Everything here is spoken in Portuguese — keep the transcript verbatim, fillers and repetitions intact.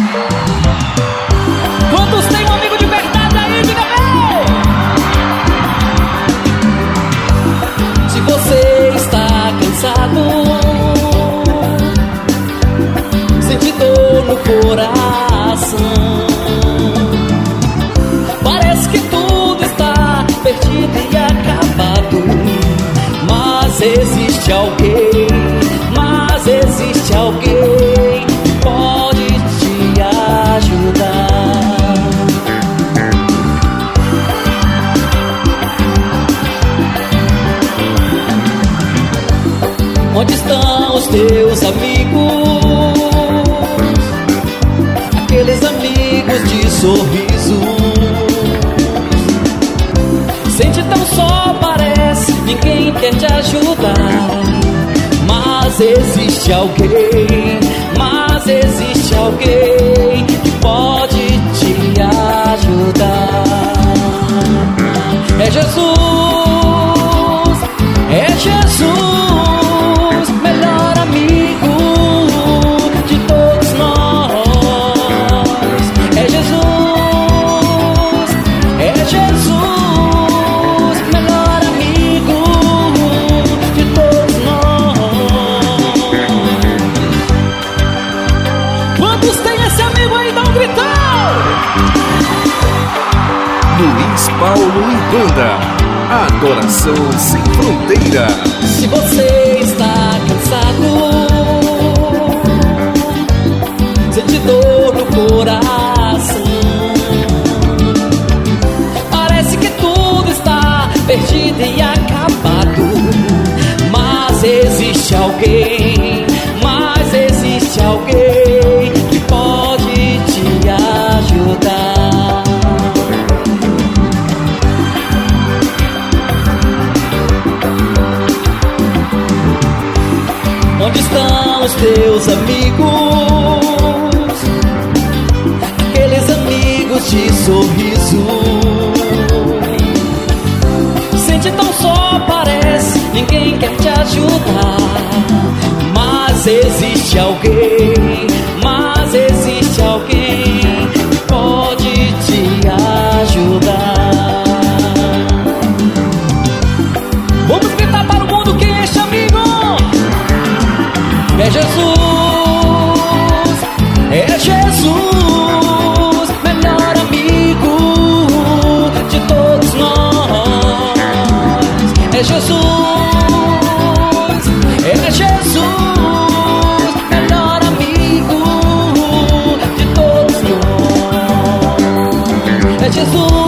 Quantos tem um amigo de verdade aí? Diga bem! Se você está cansado, sente dor no coração, parece que tudo está perdido e acabado, mas existe alguém, mas existe alguém que pode te ajudar. Onde estão os teus amigos? Aqueles amigos de sorriso. Sente tão só, parece, ninguém quer te ajudar, mas existe alguém, mas existe alguém que pode te ajudar. É Jesus, é Jesus, melhor amigo de todos nós. É Jesus, é Jesus, melhor amigo de todos nós. Quantos tem esse amigo aí? Dá um gritão! Luiz Paulo e Banda, adoração sem fronteiras. Se você está cansado, sente dor no coração, parece que tudo está perdido e acabado, mas existe alguém, mas existe alguém que pode te ajudar. Onde estão os teus amigos? Aqueles amigos de sorriso. Sente tão só, parece, ninguém quer te ajudar, mas existe alguém, mas existe alguém que pode te ajudar. Vamos gritar para o mundo quem é esse amigo? É Jesus, é Jesus, melhor amigo de todos nós. É Jesus, é Jesus, melhor amigo de todos nós. É Jesus.